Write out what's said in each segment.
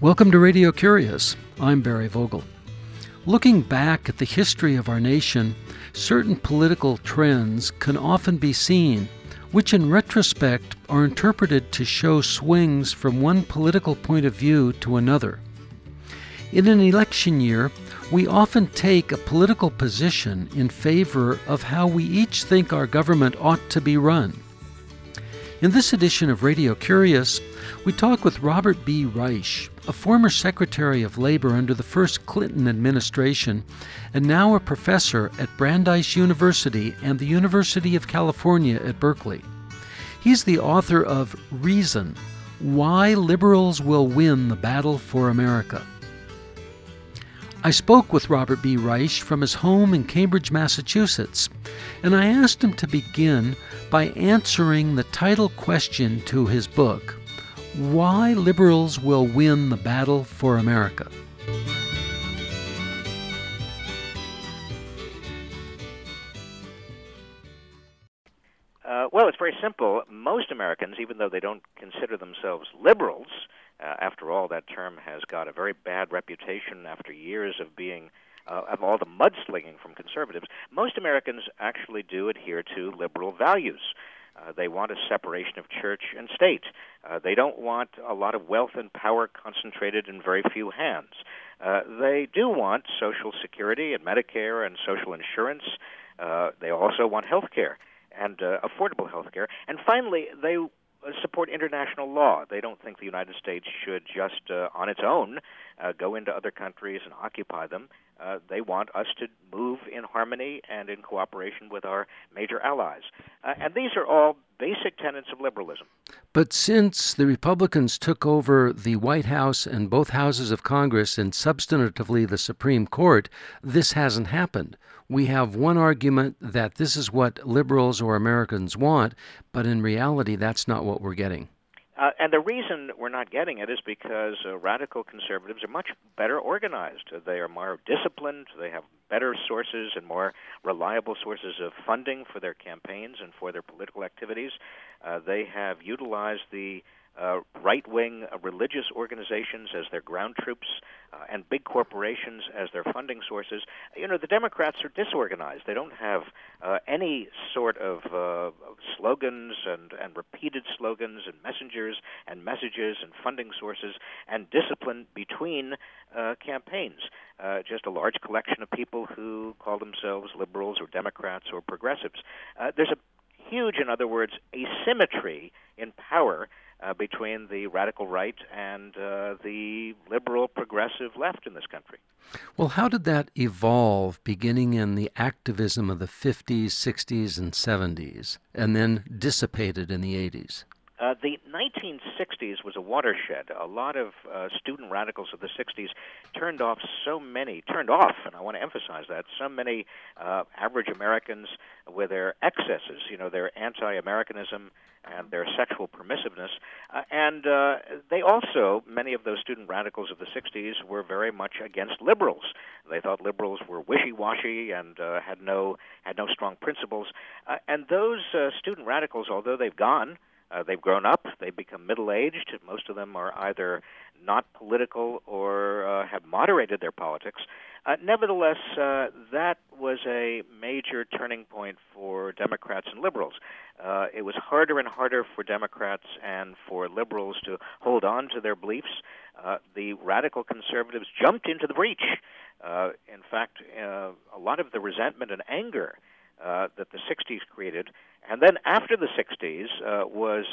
Welcome to Radio Curious. I'm Barry Vogel. Looking back at the history of our nation, certain political trends can often be seen, which in retrospect are interpreted to show swings from one political point of view to another. In an election year, we often take a political position in favor of how we each think our government ought to be run. In this edition of Radio Curious, we talk with Robert B. Reich, a former Secretary of Labor under the first Clinton administration and now a professor at Brandeis University and the University of California at Berkeley. He's the author of Reason: Why Liberals Will Win the Battle for America. I spoke with Robert B. Reich from his home in Cambridge, Massachusetts, and I asked him to begin by answering the title question to his book, Why Liberals Will Win the Battle for America. Well, it's very simple. Most Americans, even though they don't consider themselves liberals, after all, that term has got a very bad reputation after years of being of all the mudslinging from conservatives. Most Americans actually do adhere to liberal values. They want a separation of church and state. They don't want a lot of wealth and power concentrated in very few hands. They do want Social Security and Medicare and social insurance. They also want health care and affordable health care. And finally, they support international law. They don't think the United States should just, on its own, go into other countries and occupy them. They want us to move in harmony and in cooperation with our major allies. And these are all basic tenets of liberalism. But since the Republicans took over the White House and both houses of Congress and substantively the Supreme Court, this hasn't happened. We have one argument that this is what liberals or Americans want, but in reality, that's not what we're getting. And the reason we're not getting it is because radical conservatives are much better organized. They are more disciplined. They have better sources and more reliable sources of funding for their campaigns and for their political activities. They have utilized the right-wing religious organizations as their ground troops and big corporations as their funding sources. You know, the Democrats are disorganized. They don't have any sort of slogans and repeated slogans and messengers and messages and funding sources and discipline between campaigns. Just a large collection of people who call themselves liberals or Democrats or progressives. There's a huge, in other words, asymmetry in power between the radical right and the liberal progressive left in this country. Well, how did that evolve beginning in the activism of the 50s, 60s, and 70s, and then dissipated in the 80s? The 1960s was a watershed. A lot of student radicals of the 60s turned off, and I want to emphasize that, so many average Americans with their excesses, their anti-Americanism and their sexual permissiveness. And they also, many of those student radicals of the 60s, were very much against liberals. They thought liberals were wishy-washy and had no strong principles. And those student radicals, although they've grown up, they've become middle-aged. Most of them are either not political or have moderated their politics. Nevertheless, that was a major turning point for Democrats and liberals. It was harder and harder for Democrats and for liberals to hold on to their beliefs. The radical conservatives jumped into the breach. In fact, a lot of the resentment and anger that the 60s created, and then after the 60s was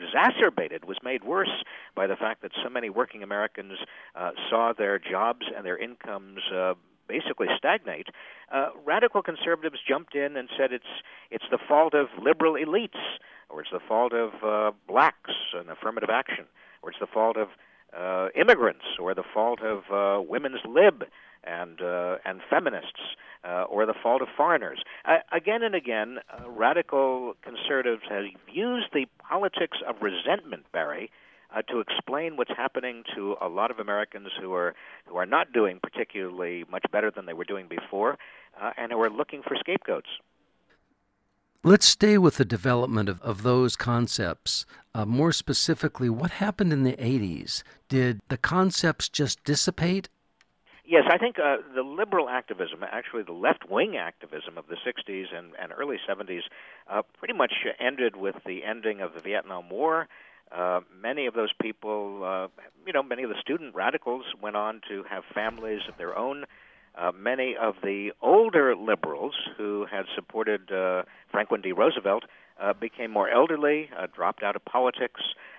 made worse by the fact that so many working Americans saw their jobs and their incomes basically stagnate. Radical conservatives jumped in and said it's the fault of liberal elites, or it's the fault of blacks and affirmative action, or it's the fault of immigrants, or the fault of women's lib and feminists, or the fault of foreigners. Again and again, radical conservatives have used the politics of resentment, Barry, to explain what's happening to a lot of Americans who are not doing particularly much better than they were doing before, and who are looking for scapegoats. Let's stay with the development of those concepts. More specifically, what happened in the 80s? Did the concepts just dissipate? Yes, I think the liberal activism, actually the left-wing activism of the 60s and early 70s, pretty much ended with the ending of the Vietnam War. Many of those people, many of the student radicals went on to have families of their own. Many of the older liberals who had supported Franklin D. Roosevelt became more elderly, dropped out of politics,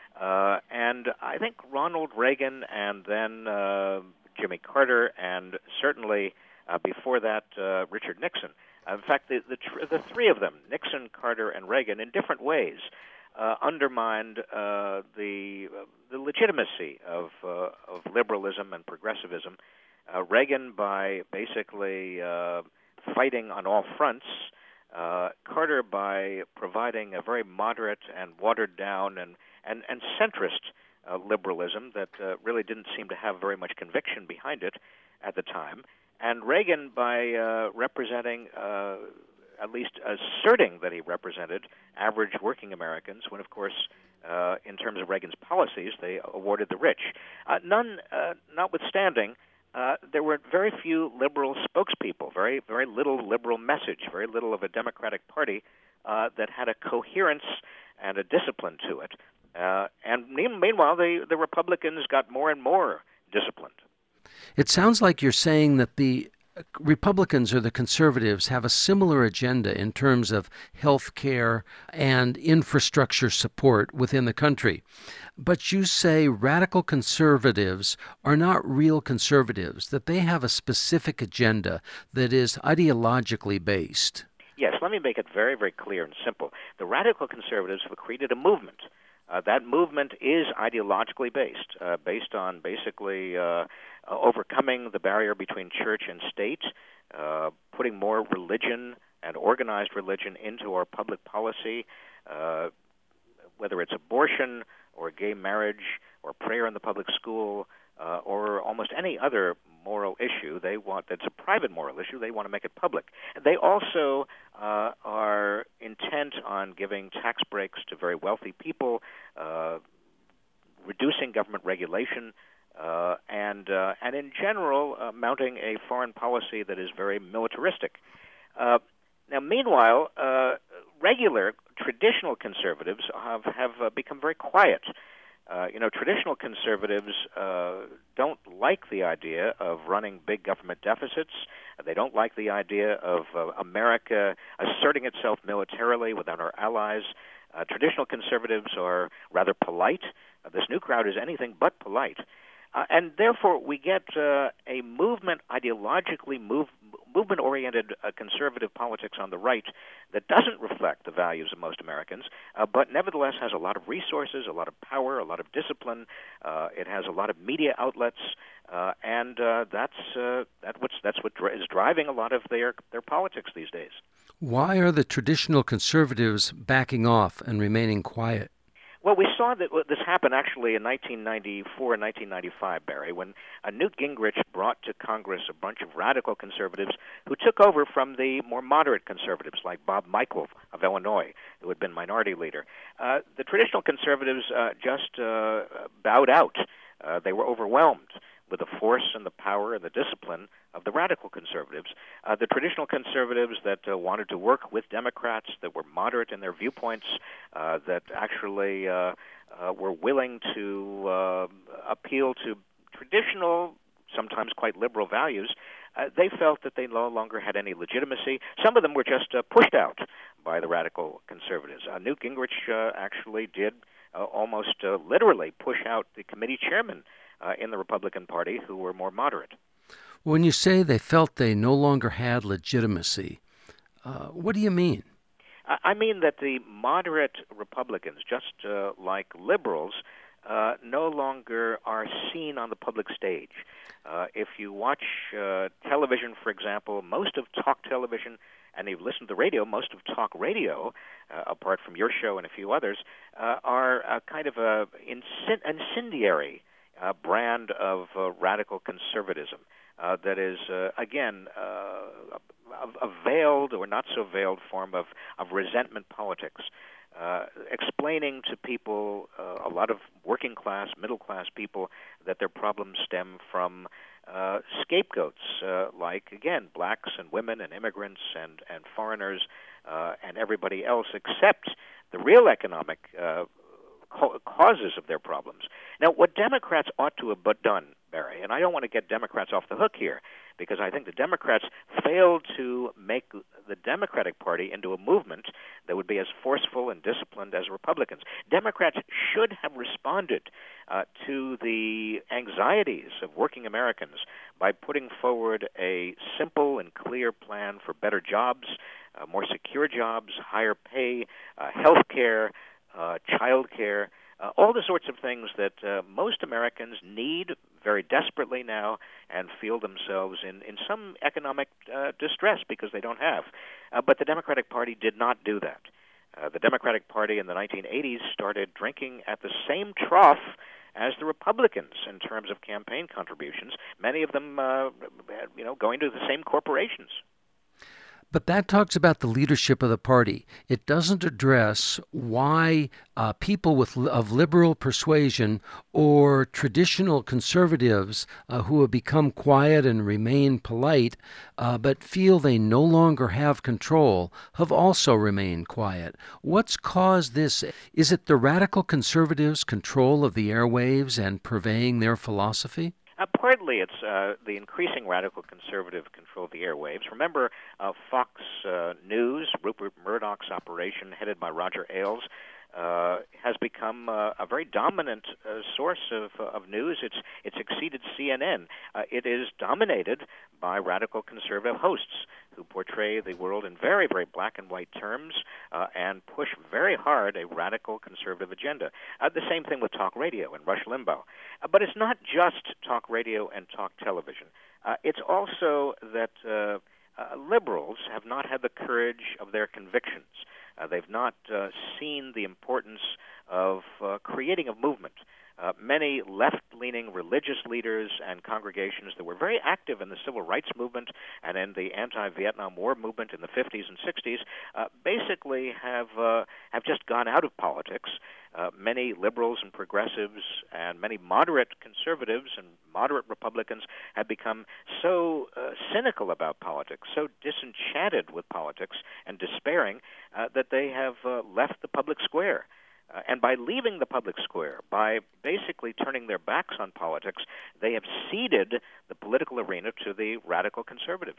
and I think Ronald Reagan and then Jimmy Carter and certainly before that Richard Nixon. In fact, the three of them, Nixon, Carter, and Reagan, in different ways, undermined the legitimacy of liberalism and progressivism. Reagan by basically fighting on all fronts, Carter by providing a very moderate and watered down and centrist liberalism that really didn't seem to have very much conviction behind it at the time, and Reagan by representing, at least asserting that he represented average working Americans, when of course, in terms of Reagan's policies, they awarded the rich. Notwithstanding, there were very few liberal spokespeople, very little liberal message, very little of a Democratic Party that had a coherence and a discipline to it. And meanwhile, the Republicans got more and more disciplined. It sounds like you're saying that the Republicans or the conservatives have a similar agenda in terms of health care and infrastructure support within the country. But you say radical conservatives are not real conservatives, that they have a specific agenda that is ideologically based. Yes, let me make it very, very clear and simple. The radical conservatives have created a movement. That movement is ideologically based on basically overcoming the barrier between church and state, putting more religion and organized religion into our public policy, whether it's abortion or gay marriage or prayer in the public school or almost any other moral issue that's a private moral issue, they want to make it public. They also are intent on giving tax breaks to very wealthy people, reducing government regulation, and in general mounting a foreign policy that is very militaristic. Now, meanwhile, regular traditional conservatives have become very quiet. Traditional conservatives don't like the idea of running big government deficits. They don't like the idea of America asserting itself militarily without our allies. Traditional conservatives are rather polite. This new crowd is anything but polite. And therefore, we get a movement, ideologically movement-oriented conservative politics on the right that doesn't reflect the values of most Americans, but nevertheless has a lot of resources, a lot of power, a lot of discipline. It has a lot of media outlets, and that's what is driving a lot of their politics these days. Why are the traditional conservatives backing off and remaining quiet? Well, we saw that this happen actually in 1994 and 1995, Barry, when Newt Gingrich brought to Congress a bunch of radical conservatives who took over from the more moderate conservatives like Bob Michel of Illinois, who had been minority leader. The traditional conservatives just bowed out. They were overwhelmed with the force and the power and the discipline of the radical conservatives. The traditional conservatives that wanted to work with Democrats, that were moderate in their viewpoints, that actually were willing to appeal to traditional, sometimes quite liberal values, they felt that they no longer had any legitimacy. Some of them were just pushed out by the radical conservatives. Newt Gingrich actually did almost literally push out the committee chairman in the Republican Party who were more moderate. When you say they felt they no longer had legitimacy, what do you mean? I mean that the moderate Republicans, just like liberals, no longer are seen on the public stage. If you watch television, for example, most of talk television, and you listen to the radio, most of talk radio, apart from your show and a few others, are a kind of a incendiary brand of radical conservatism that is, again, a veiled or not so veiled form of resentment politics. Explaining to people, a lot of working class, middle class people, that their problems stem from scapegoats, like, again, blacks and women and immigrants and foreigners and everybody else, except the real economic causes of their problems. Now, what Democrats ought to have done, Barry, and I don't want to get Democrats off the hook here, because I think the Democrats failed to make the Democratic Party into a movement that would be as forceful and disciplined as Republicans. Democrats should have responded to the anxieties of working Americans by putting forward a simple and clear plan for better jobs, more secure jobs, higher pay, health care, child care, all the sorts of things that most Americans need very desperately now and feel themselves in some economic distress because they don't have. But the Democratic Party did not do that. The Democratic Party in the 1980s started drinking at the same trough as the Republicans in terms of campaign contributions, many of them going to the same corporations. But that talks about the leadership of the party. It doesn't address why people of liberal persuasion or traditional conservatives who have become quiet and remain polite but feel they no longer have control have also remained quiet. What's caused this? Is it the radical conservatives' control of the airwaves and purveying their philosophy? Partly it's the increasing radical conservative control of the airwaves. Remember, Fox News, Rupert Murdoch's operation, headed by Roger Ailes, has become a very dominant source of news. It's exceeded CNN. It is dominated by radical conservative hosts who portray the world in very, very black and white terms and push very hard a radical conservative agenda. The same thing with talk radio and Rush Limbaugh. But it's not just talk radio and talk television. It's also that liberals have not had the courage of their convictions. They've not seen the importance of creating a movement. Many left-leaning religious leaders and congregations that were very active in the civil rights movement and in the anti-Vietnam War movement in the 50s and 60s basically have just gone out of politics. Many liberals and progressives and many moderate conservatives and moderate Republicans have become so cynical about politics, so disenchanted with politics and despairing that they have left the public square. And by leaving the public square, by basically turning their backs on politics, they have ceded the political arena to the radical conservatives.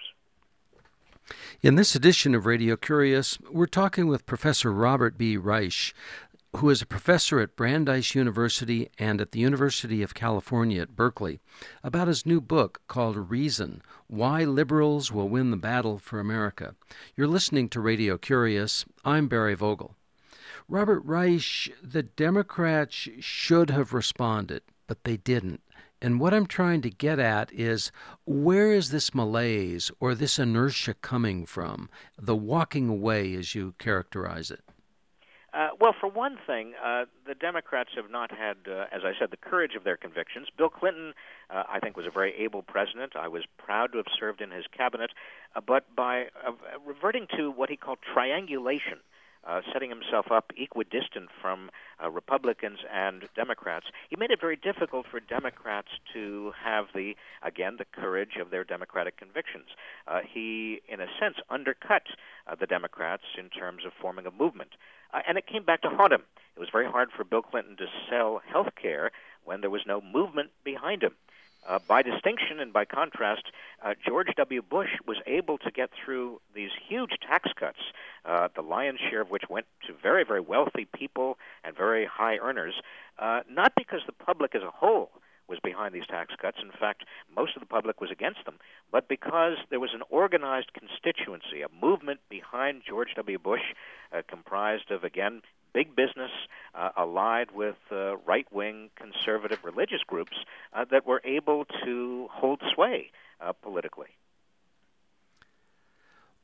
In this edition of Radio Curious, we're talking with Professor Robert B. Reich, who is a professor at Brandeis University and at the University of California at Berkeley, about his new book called Reason: Why Liberals Will Win the Battle for America. You're listening to Radio Curious. I'm Barry Vogel. Robert Reich, the Democrats should have responded, but they didn't. And what I'm trying to get at is, where is this malaise or this inertia coming from, the walking away as you characterize it? Well, for one thing, the Democrats have not had, as I said, the courage of their convictions. Bill Clinton, I think, was a very able president. I was proud to have served in his cabinet. But by reverting to what he called triangulation, setting himself up equidistant from Republicans and Democrats, he made it very difficult for Democrats to have the courage of their Democratic convictions. He, in a sense, undercut the Democrats in terms of forming a movement. And it came back to haunt him. It was very hard for Bill Clinton to sell health care when there was no movement behind him. By distinction and by contrast, George W. Bush was able to get through these huge tax cuts, the lion's share of which went to very, very wealthy people and very high earners, not because the public as a whole was behind these tax cuts. In fact, most of the public was against them, but because there was an organized constituency, a movement behind George W. Bush, comprised of, again, big business allied with right-wing conservative religious groups that were able to hold sway politically.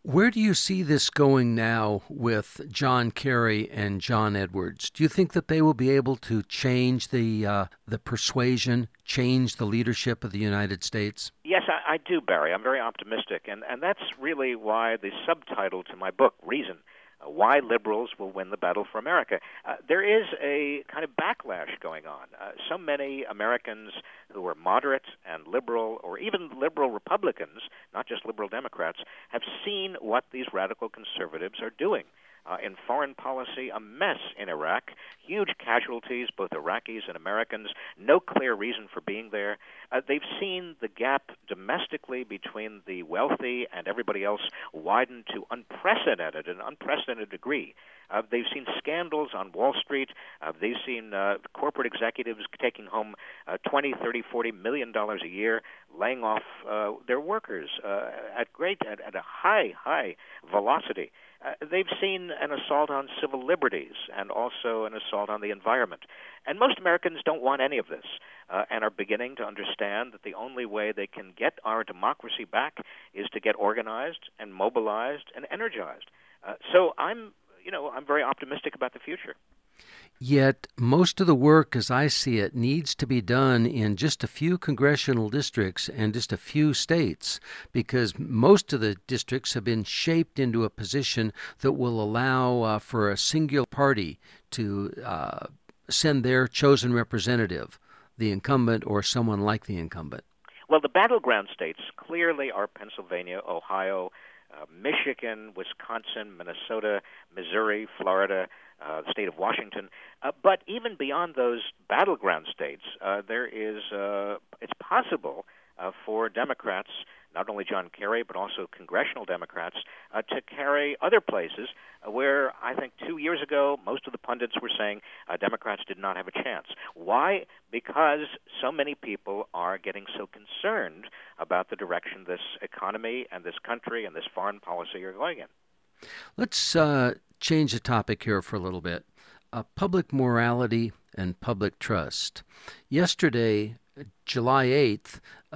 Where do you see this going now with John Kerry and John Edwards? Do you think that they will be able to change the persuasion, change the leadership of the United States? Yes, I do, Barry. I'm very optimistic, and that's really why the subtitle to my book, Reason, Why Liberals Will Win the Battle for America. There is a kind of backlash going on. So many Americans who are moderate and liberal, or even liberal Republicans, not just liberal Democrats, have seen what these radical conservatives are doing. In foreign policy, a mess in Iraq, huge casualties, both Iraqis and Americans, no clear reason for being there. They've seen the gap domestically between the wealthy and everybody else widen to an unprecedented degree. They've seen scandals on Wall Street. They've seen corporate executives taking home $20, $30, $40 million a year, laying off their workers at a high velocity. They've seen an assault on civil liberties and also an assault on the environment. And most Americans don't want any of this and are beginning to understand that the only way they can get our democracy back is to get organized and mobilized and energized. So I'm very optimistic about the future. Yet most of the work, as I see it, needs to be done in just a few congressional districts and just a few states, because most of the districts have been shaped into a position that will allow for a singular party to send their chosen representative, the incumbent or someone like the incumbent. Well, the battleground states clearly are Pennsylvania, Ohio, Michigan, Wisconsin, Minnesota, Missouri, Florida, the state of Washington. But even beyond those battleground states, it's possible for Democrats, not only John Kerry, but also congressional Democrats, to carry other places where I think 2 years ago most of the pundits were saying Democrats did not have a chance. Why? Because so many people are getting so concerned about the direction this economy and this country and this foreign policy are going in. Let's change the topic here for a little bit. Public morality and public trust. Yesterday, July 8th,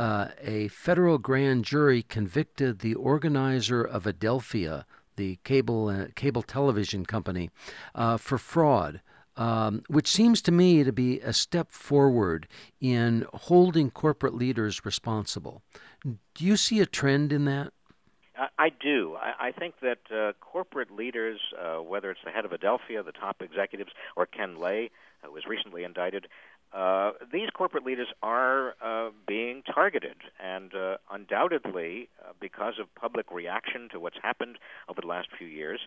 a federal grand jury convicted the organizer of Adelphia, the cable television company, for fraud, which seems to me to be a step forward in holding corporate leaders responsible. Do you see a trend in that? I do. I think that corporate leaders, whether it's the head of Adelphia, the top executives, or Ken Lay, who was recently indicted, these corporate leaders are being targeted, and undoubtedly, because of public reaction to what's happened over the last few years,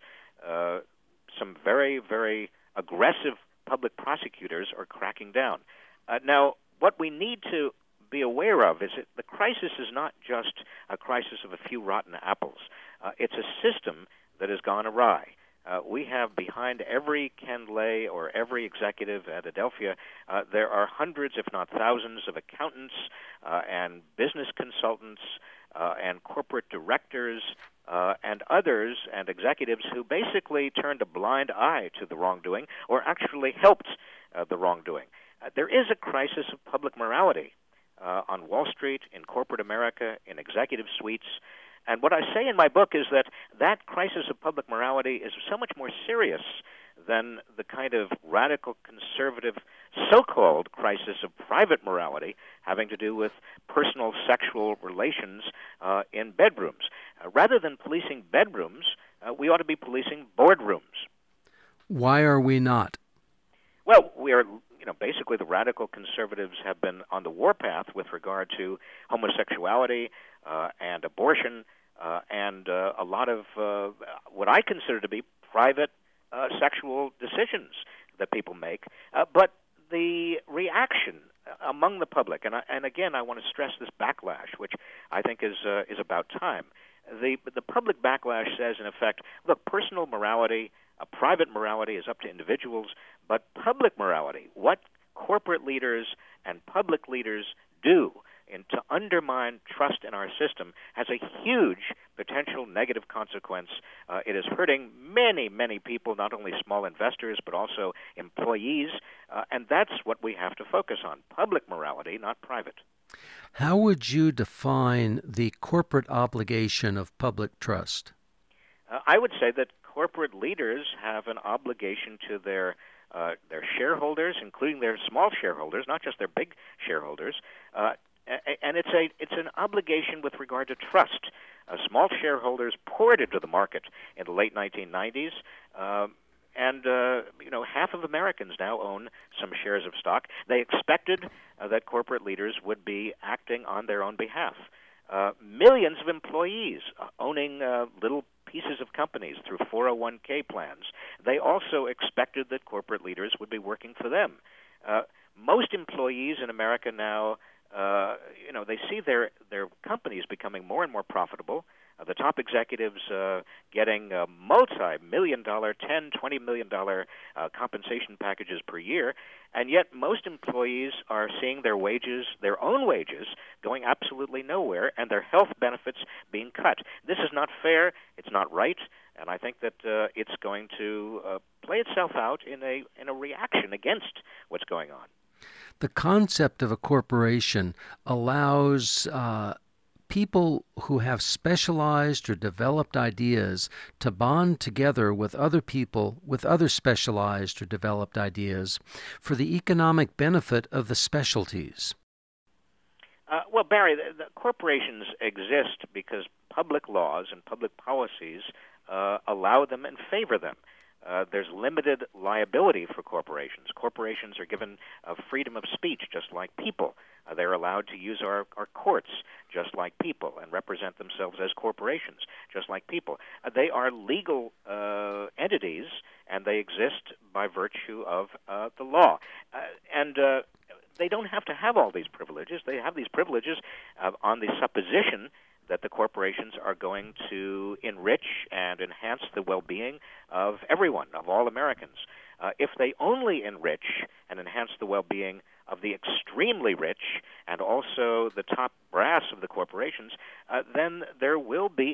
some very, very aggressive public prosecutors are cracking down. Now, what we need to be aware of is that the crisis is not just a crisis of a few rotten apples. It's a system that has gone awry. We have behind every Ken Lay or every executive at Adelphia, there are hundreds, if not thousands, of accountants and business consultants and corporate directors and others and executives who basically turned a blind eye to the wrongdoing or actually helped the wrongdoing. There is a crisis of public morality on Wall Street, in corporate America, in executive suites. And what I say in my book is that crisis of public morality is so much more serious than the kind of radical conservative so-called crisis of private morality having to do with personal sexual relations in bedrooms. Rather than policing bedrooms, we ought to be policing boardrooms. Why are we not? Well, we are, basically the radical conservatives have been on the warpath with regard to homosexuality and abortion and a lot of what I consider to be private sexual decisions that people make. But the reaction among the public, and again, I want to stress this backlash, which I think is about time. The public backlash says, in effect, look, personal morality, private morality is up to individuals, but public morality, what corporate leaders and public leaders do to undermine trust in our system, has a huge potential negative consequence. It is hurting many, many people, not only small investors, but also employees, and that's what we have to focus on, public morality, not private. How would you define the corporate obligation of public trust? I would say that corporate leaders have an obligation to their shareholders, including their small shareholders, not just their big shareholders, and it's an obligation with regard to trust. Small shareholders poured into the market in the late 1990s. And half of Americans now own some shares of stock. They expected that corporate leaders would be acting on their own behalf. Millions of employees owning little pieces of companies through 401k plans. They also expected that corporate leaders would be working for them. Most employees in America now, they see their companies becoming more and more profitable. The top executives getting multi-million-dollar, $10, $20 million compensation packages per year, and yet most employees are seeing their own wages, going absolutely nowhere, and their health benefits being cut. This is not fair. It's not right, and I think that it's going to play itself out in a reaction against what's going on. The concept of a corporation allows people who have specialized or developed ideas to bond together with other people with other specialized or developed ideas for the economic benefit of the specialties. Well, Barry, the corporations exist because public laws and public policies allow them and favor them. There's limited liability for corporations. Corporations are given freedom of speech, just like people. They're allowed to use our courts, just like people, and represent themselves as corporations, just like people. They are legal entities, and they exist by virtue of the law. And they don't have to have all these privileges. They have these privileges on the supposition that the corporations are going to enrich and enhance the well-being of everyone, of all Americans. If they only enrich and enhance the well-being of the extremely rich and also the top brass of the corporations, then there will be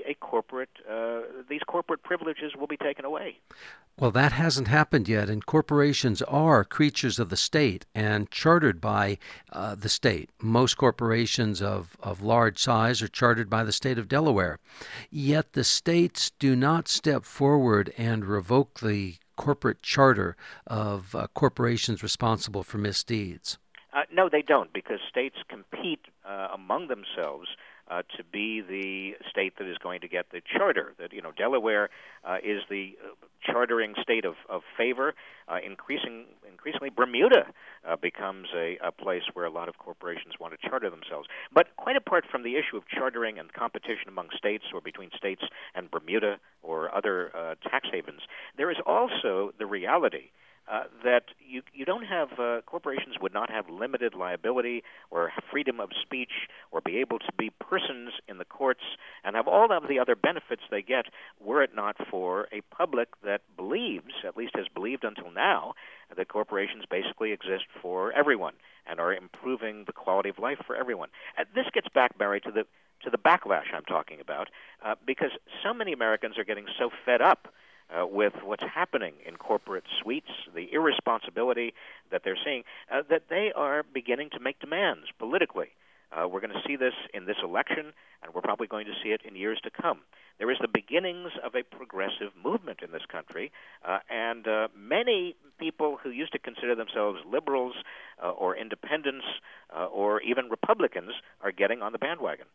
these corporate privileges will be taken away. Well, that hasn't happened yet, and corporations are creatures of the state and chartered by the state. Most corporations of large size are chartered by the state of Delaware. Yet the states do not step forward and revoke the corporate charter of corporations responsible for misdeeds. No, they don't, because states compete among themselves to be the state that is going to get the charter. That Delaware is the chartering state of favor. Increasingly, Bermuda becomes a place where a lot of corporations want to charter themselves. But quite apart from the issue of chartering and competition among states or between states and Bermuda or other tax havens, there is also the reality that you don't have corporations would not have limited liability or freedom of speech or be able to be persons in the courts and have all of the other benefits they get were it not for a public that believes, at least has believed until now, that corporations basically exist for everyone and are improving the quality of life for everyone. This gets back, Barry, to the backlash I'm talking about, because so many Americans are getting so fed up with what's happening in corporate suites, the irresponsibility that they're seeing, that they are beginning to make demands politically. We're going to see this in this election, and we're probably going to see it in years to come. There is the beginnings of a progressive movement in this country, and many people who used to consider themselves liberals or independents or even Republicans are getting on the bandwagon.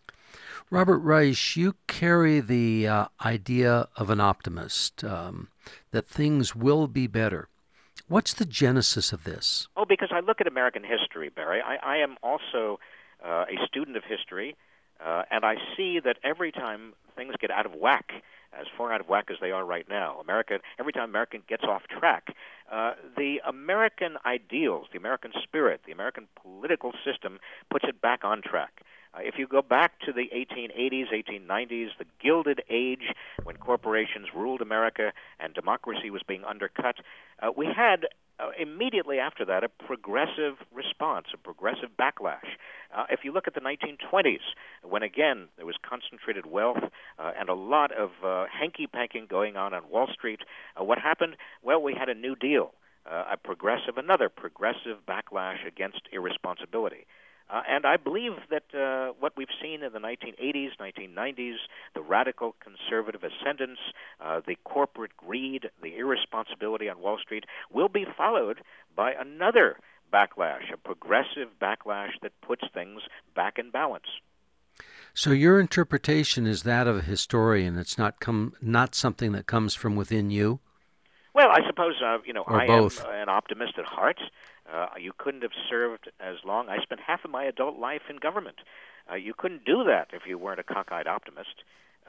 Robert Reich, you carry the idea of an optimist, that things will be better. What's the genesis of this? Oh, because I look at American history, Barry. I am also a student of history, and I see that every time things get out of whack, as far out of whack as they are right now, every time America gets off track, the American ideals, the American spirit, the American political system puts it back on track. If you go back to the 1880s, 1890s, the Gilded Age, when corporations ruled America and democracy was being undercut, we had immediately after that a progressive response, a progressive backlash. If you look at the 1920s, when again there was concentrated wealth and a lot of hanky-panking going on Wall Street, what happened? Well, we had a New Deal, another progressive backlash against irresponsibility. And I believe that what we've seen in the 1980s, 1990s, the radical conservative ascendance, the corporate greed, the irresponsibility on Wall Street, will be followed by another backlash, a progressive backlash that puts things back in balance. So your interpretation is that of a historian. It's not something that comes from within you? Well, I suppose, or I both. am an optimist at heart. You couldn't have served as long. I spent half of my adult life in government. You couldn't do that if you weren't a cockeyed optimist.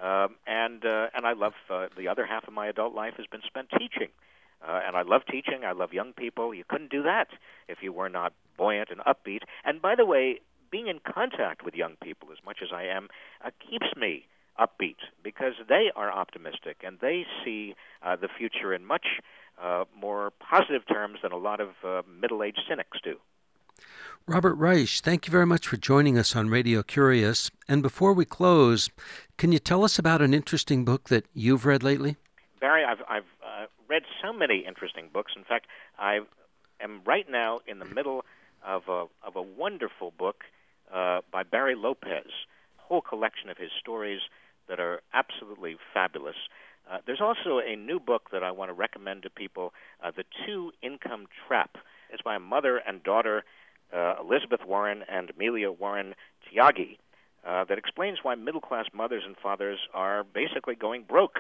And I love the other half of my adult life has been spent teaching. And I love teaching. I love young people. You couldn't do that if you were not buoyant and upbeat. And by the way, being in contact with young people as much as I am keeps me upbeat because they are optimistic and they see the future in much more positive terms than a lot of middle-aged cynics do. Robert Reich, thank you very much for joining us on Radio Curious. And before we close, can you tell us about an interesting book that you've read lately? Barry, I've read so many interesting books. In fact, I am right now in the middle of a wonderful book by Barry Lopez, a whole collection of his stories that are absolutely fabulous. There's also a new book that I want to recommend to people, The Two-Income Trap. It's by a mother and daughter, Elizabeth Warren and Amelia Warren Tyagi, that explains why middle-class mothers and fathers are basically going broke.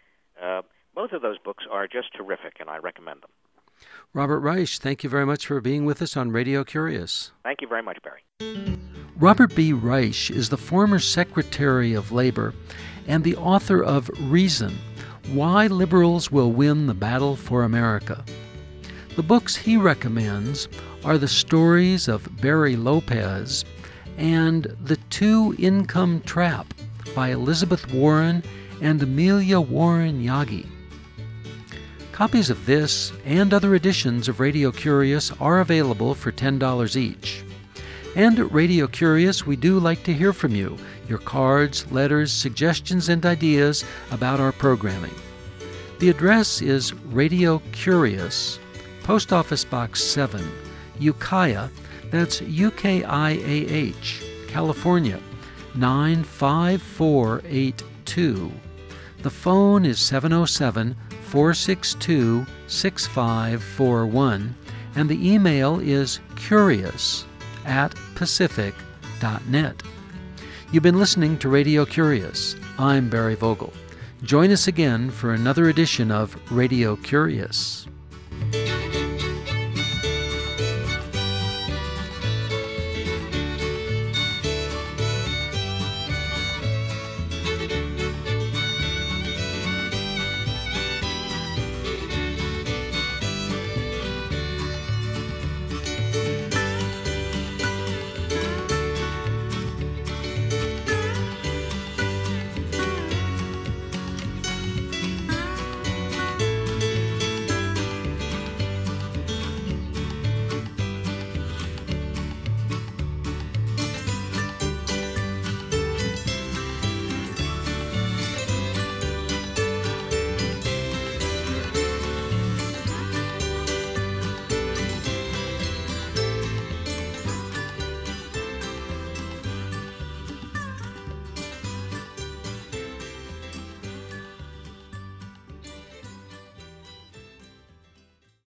Both of those books are just terrific, and I recommend them. Robert Reich, thank you very much for being with us on Radio Curious. Thank you very much, Barry. Robert B. Reich is the former Secretary of Labor and the author of Reason, Why Liberals Will Win the Battle for America. The books he recommends are The Stories of Barry Lopez and The Two-Income Trap by Elizabeth Warren and Amelia Warren Yagi. Copies of this and other editions of Radio Curious are available for $10 each. And at Radio Curious, we do like to hear from you, your cards, letters, suggestions, and ideas about our programming. The address is Radio Curious, Post Office Box 7, Ukiah, that's UKIAH, California, 95482. The phone is 707-462-6541, and the email is curious@pacific.net. You've been listening to Radio Curious. I'm Barry Vogel. Join us again for another edition of Radio Curious.